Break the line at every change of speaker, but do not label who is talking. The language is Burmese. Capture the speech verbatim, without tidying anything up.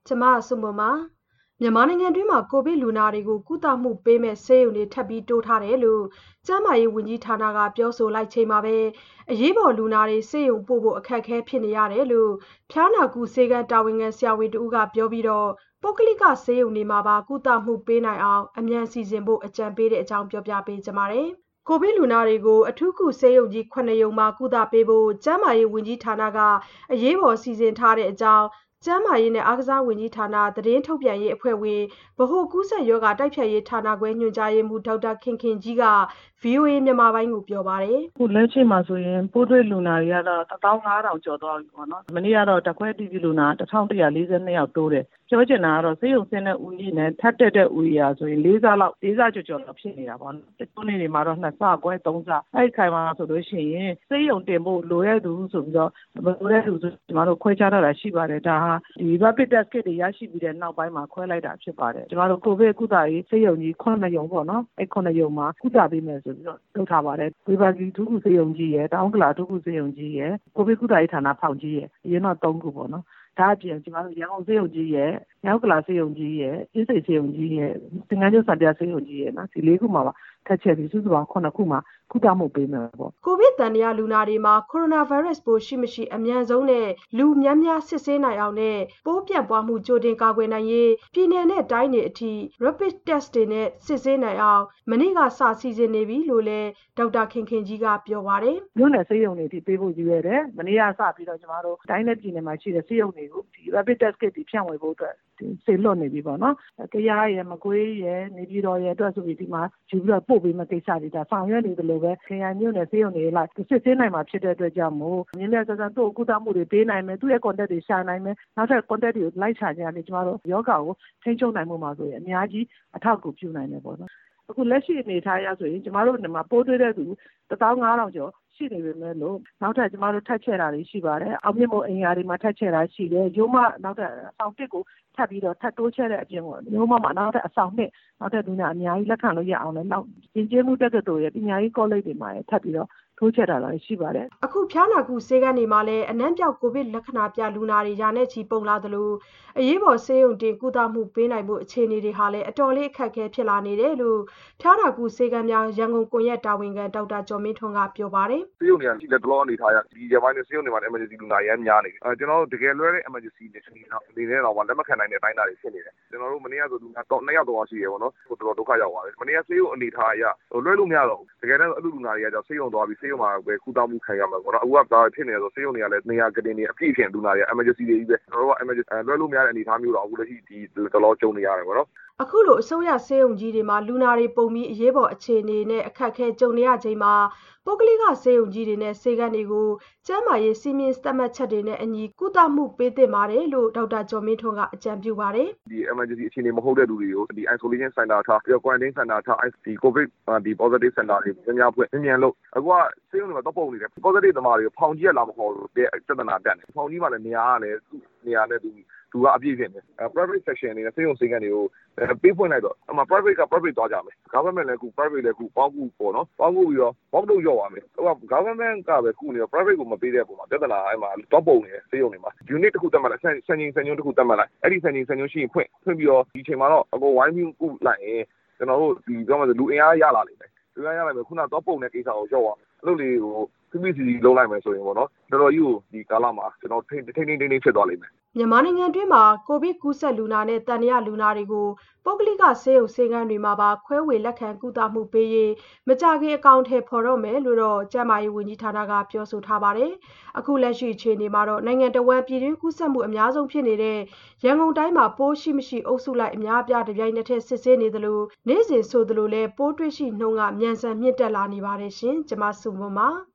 ကျမဆုမွန်ပါမြန်မာနိုင်ငံတွင်းမှာကိုဗစ်လူနာတွေကိုကုသမှုပေးမဲ့ဆေးရုံတွေထပ်ပြီးတိုးထားတယ်လို့ကျန်းမာရေးဝန်ကြီးဌာနကပြောဆိုလိုက်ချိန်မှာပဲအရေးပေါ်လူနာတွေဆေးရုံပို့ဖို့အခက်အခဲဖြစ်နေရတယ်လို့ဖျားနာကုဆေးကန်းတာဝန်ခံဆရာဝန်တဦးကပြောပြီးတော့ပုဂ္ဂလိကဆေးရုံတွေမှာပါကုသမှုပေးနိုင်အောင်အမြန်စီစဉ်ဖို့အကြံပေးတဲ့အကြောင်းပြောပြပေးကြပါမယ်။ကိုဗစ်လူနာတွေကိုအထူးကုဆေးရုံကြီးခုနှစ်ရုံမှာကုသပေးဖို့ကျန်းမာရေးဝန်ကြီးဌာနကအရေးပေါ်စီစဉ်ထားတဲ့အကြောင်းကျန်းမာရေးနဲ့အားကစားဝန်ကြီးဌာနသတင်းထုတ်ပြန်ရေးအဖွဲ့ဝင်ဗဟိုကူးစက်ရောဂါတိုက်ဖျက်ရေးဌာနခွဲညွှန်ကြားရေးမှူးဒေါက်တာခင်ခင်ကြီးက ဗွီအိုအေမြန်မာပိုင်းကိုပြောပါတယ်
။ခုလက်ရှိမှာဆိုရင်ပိုးတွေ့လူနာတွေကတော့တသောင်းငါးထောင်ကျော်သွားပြီပေါ့နော်။မနေ့ကတော့တခွဲတီးတီးလူနာတထောင်တစ်ရာလေးဆယ်နှစ်ယောက်တိုးတယ်။ပြောချင်တာကတော့ဆေးရုံဆင်းတဲ့ဦးကြီးနဲ့ထပ်တက်တဲ့ဦးကြီးရာဆိုရင်လေးစားလောက်လေးစားကျော်ကျော်လောက်ဖြစ်နေတာပေါ့နော်။တချို့နေ့တွေမှာတော့နှစ်ဆခွဲသုံးဆအဲ့ဒီခိုင်မှာဆိုလို့ရှိရင်ဆေးရုံတင်ဖို့လိုတဲ့သူဆိုပြီးတော့မလိုတဲ့သူဆိုကျွန်တော်တို့ခွဲခြားထားတာရှိပါတယ်။ဒါဟာဒီ rapid test kit တွေရရှိပြီးတဲ့နောက်ပိုင်းမှာခွဲလိုက်တာဖြစ်ပါတယ်။ကျွန်တော်တို့ကိုဗစ်ကုသရေးဆေးရုံကြီးခုနှစ်ရုံပေါ့နော်။အဲ့ခုနှစ်ရုံမှာကုသပေးမယ်ဆိုပြီးတော့လုပ်ထားပါတယ်။ဝေဘာဂီဒုက္ခဆေးရုံကြီးရဲ့တောင်ကလာဒုက္ခဆေးရုံကြီးရဲ့ကိုဗစ်ကုသရေးဌာနဖောင်ကြီးရဲ့အရင်တော့သုံးခုပေါ့နော်။ဒါအပြင်ကျွန်တော်တို့ရန်ကုန်ဆေးရုံကြီးရဲ့မြောက်ကလာဆေးရုံကြီးရဲ့အင်းစိန်ဆေးရုံကြီးရဲ့သင်္ကန်းကျွန်းစံပြဆေးရုံကြီးရဲ့နော်ဒီလေးခုမှာပါထပ်ချက်ပြီးစုစုပေါင်းခုနှစ်ခုမှာကုသမှုပေးမယ်ပေါ့
ကိုဗစ်တန်တရားလူနာတွေမှာကိုရိုနာဗိုင်းရပ်စ်ပိုးရှိမရှိအမြန်ဆုံးနဲ့လူများများစစ်ဆေးနိုင်အောင်နဲ့ပိုးပြန့်ပွားမှုကြိုတင်ကာကွယ်နိုင်ရေးပြည်내နဲ့တိုင်းတွေအထိ rapid test တွေနဲ့စစ်ဆေးနိုင်အောင်မနေ့ကစစီစဉ်နေပြီလို့လည်းဒေါက်တာခင်ခင်ကြီးကပြောပါတယ်
မြို့နယ်ဆေးရုံတွေအထိပေးဖို့ရည်ရွယ်တယ်မနေ့ကစပြီးတော့ကျွန်တော်တို့တိုင်းနဲ့ပြည်내မှာရှိတဲ့ဆေးရုံတွေကိုဒီ rapid test kit တွေဖြန့်ဝေဖို့အတွက်စေလွှတ်နေပြီပေါ့နော်။တရားရယ်မကွေးရယ်နေပြည်တော်ရယ်အတွက်ဆိုပြီးဒီမှာယူပြီးတော့ပို့ပေးမယ့်ကိစ္စတွေဒါဆောင်ရွက်နေတယ်လို့ပဲခရိုင်မြို့နယ်ဆေးရုံတွေလိုက်စစ်ဆေးနိုင်မှာဖြစ်တဲ့အတွက်ကြောင့်မို့မြင်းမြတ်ဆန်းဆန်းသူ့ကုသမှုတွေပေးနိုင်မယ်သူ့ရဲ့ contact တွေရှာနိုင်မယ်နောက်ထပ် contact တွေကိုလိုက်ရှာကြတယ်ကျွန်တော်တို့ယောဂါကိုထိန်းချုပ်နိုင်မှုမှာဆိုရင်အများကြီးအထောက်အကူပြုနိုင်တယ်ပေါ့နော်။အခုလက်ရှိအနေထားအရဆိုရင်ကျွန်တော်တို့ဒီမှာပိုးတွေ့တဲ့သူတသောင်းငါးထောင်ကျော်ရှိနေပေမဲ့လို့နောက်ထပ်ကျမတို့ထပ်ချဲ့တာတွေရှိပါတယ်။အောင်မြင့်မို့အင်္ဂါတွေမှာထပ်ချဲ့တာရှိတယ်။ရိုးမနောက်ထပ်အဆောင်တစ်ကိုထပ်ပြီးတော့ထပ်တိုးချဲ့တဲ့အပြင်ပေါ့။ရိုးမမှာနောက်ထပ်အဆောင်နှစ်နောက်ထပ်လူနာအများကြီးလက်ခံလို့ရအောင်လည်းနောက်ယဉ်ကျေးမှုတက္ကသိုလ်ရဲ့ပညာရေးကောလိပ်တွေမှာထပ်ပြီးတော့ထိုးချက်တာလည်းရှိပါတယ်
အခုဖျားနာကုဆေးကန်းတွေမှာလည်းအနံ့ပြောက်ကိုဗစ်လက္ခဏာပြလူနာတွေရာနဲ့ချီပုံလာသလိုအရေးပေါ်ဆေးရုံတင်ကုသမှုပေးနိုင်ဖို့အခြေအနေတွေဟာလည်းအတော်လေးအခက်အခဲဖြစ်လာနေတယ်လို့ဖျားနာကုဆေးကန်းများရန်ကုန်ကွန်ရက်တာဝန်ခံဒေါက်တာကျော်မင်းထွန်းကပြောပါတယ်
ဆေးရုံတွေကရှိတဲ့တလောအနေထားရဒီရပိုင်းဆေးရုံတွေမှာ emergency လူနာရမ်းများနေတယ်အဲကျွန်တော်တို့တကယ်လွဲတဲ့ emergency တွေအနေနဲ့တော့လက်မခံနိုင်တဲ့အတိုင်းအတာတွေဖြစ်နေတယ်ကျွန်တော်တို့မနေ့ကဆိုလူနာတော့နှစ်ယောက်တော့ရှိရပေါ့နော်တော်တော်ဒုက္ခရောက်သွားတယ်မနေ့ကဆေးရုံအနေထားအရလွဲလို့မရတော့ဘူးတကယ်တော့အဲ့လိုလူနာတွေကကြောင့်ဆေးရုံသွားပြီးဆေးရုံမှာပဲကုသမှုခံရမှာပေါ့နော်အခုကဒါဖြစ်နေတော့ဆေးရုံတွေကလည်းနေရာကတင်နေအပြည့်ဖြစ်လူနာတွေက emergency တွေကြီးပဲကျွန်တော်တို့က emergency လွှဲလို့မရတဲ့အနေအထားမျိုးတော့အခုလက်ရှိဒီတလောကြုံနေရတယ်ပေါ့နော်
အခုလိုအစိုးရဆေးရုံကြီးတွေမှာလူနာတွေပုံပြီးအရေးပေါ်အခြေအနေနဲ့အခက်အခဲကြုံနေရချိန်မှာပုဂ္ဂလိကဆေးရုံကြီးတွေနဲ့ဆေးကန်းတွေကိုကျန်းမာရေးစီမင်းသတ်မှတ်ချက်တွေနဲ့အညီကုသမှုပေးသင့်ပါတယ်လို့ဒေါက်တာကျော်မင်းထွန်းကအကြံပြုပါတယ်
ဒီ emergency အခြေအနေမဟုတ်တဲ့လူတွေကိုဒီ isolation center ထားပြီး quarantine center ထားဒီ covid ဒီ positive center တွေများများဖွင့်မြန်လို့အခုကဆေးရုံတွေမှာတော့ပုံနေတယ် positive သမားတွေဖောင်ကြီးရလာမခေါ်လို့တဲ့ပြဿနာတက်နေဖောင်ကြီးမှာလည်းနေရာကလည်းနေရာနဲ့သူသူကအပြည့်ဖြစ်နေ private section အနေနဲ့ဆေးရုံဆေးကန်းတွေကိုပေးဖွင့်လိုက်တော့အမှ private က private သွားကြမယ် government လည်းကူ private လည်းကူပေါင်းကူပေါ့နော်ပေါင်းကူပြီးတော့ဘောက်တော့ရော့သွားမယ်ဟိုက government ကပဲကူနေတော့ private ကိုမပေးတဲ့ပုံမှာပြဿနာအဲ့မှာတော့ပုံနေဆေးရုံတွေမှာ unit တစ်ခုတက်မှလိုက်စံချိန်စံညွှန်းတစ်ခုတက်မှလိုက်အဲ့ဒီစံချိန်စံညွှန်းရှိရင်ဖွင့်ဖွင့်ပြီးတော့ဒီချိန်မှာတော့အကိုဝိုင်းပြီးကူလိုက်ရင်ကျွန်တော်တို့ဒီပြောမှဆိုလူအင်အားရလာလိမ့်မယ်လူအင်အားရလာမယ်ခုနတော့ပုံတဲ့ကိစ္စကိုရော့သွားအဲ့လိုလေးကိုဖိဖိစီစီလုံးလိုက်မယ်ဆိုရင်ပေါ့နော်တော်တော်ကြီးကိုဒီကာလမှာကျွန်တော်ထိန်းထိန်းထိန်းထိန်းဖြစ်သွားလိမ့်မယ်
မြန်မာနိုင်ငံတွင်းမှာကိုဗစ်ကူးစက်လူနာနဲ့တန်ရာလူနာတွေကိုပုဂ္ဂလိကဆေးရုံဆေးကန်းတွေမှာပါခွဲဝေလက်ခံကုသမှုပေးရေးမကြခင်အကောင့်ထဲပေါ်တော့မယ်လို့တော့ကျန်းမာရေးဝန်ကြီးဌာနကပြောဆိုထားပါတယ်။အခုလက်ရှိအခြေအနေမှာတော့နိုင်ငံတော်ဝန်ပြည်တွင်းကူးစက်မှုအများဆုံးဖြစ်နေတဲ့ရန်ကုန်တိုင်းမှာပိုးရှိမရှိအုပ်စုလိုက်အများအပြားတပြိုင်နက်တည်းစစ်ဆေးနေသလိုနေ့စဉ်ဆိုသလိုလဲပိုးတွေ့ရှိနှုန်းကမြန်ဆန်မြင့်တက်လာနေပါတယ်ရှင်။ကျွန်မစုမပါ